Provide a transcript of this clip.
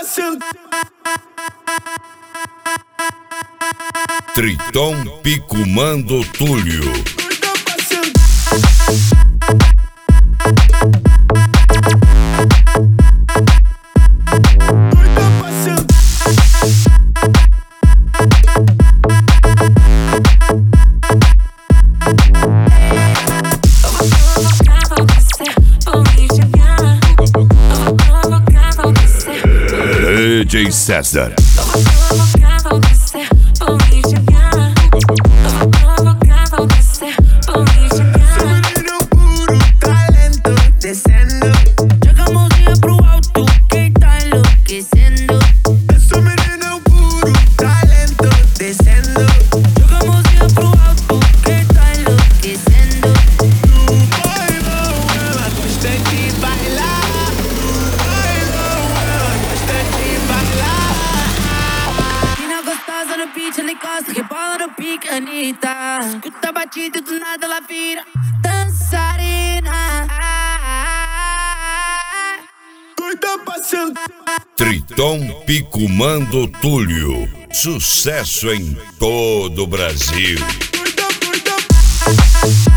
Triton Picumando Túlio. DJ César. Ele gosta, rebola no pique, Anitta. Escuta a batida e do nada ela vira dançarina. Doida passando. Triton Picumando Túlio. Sucesso em todo o Brasil. Doida.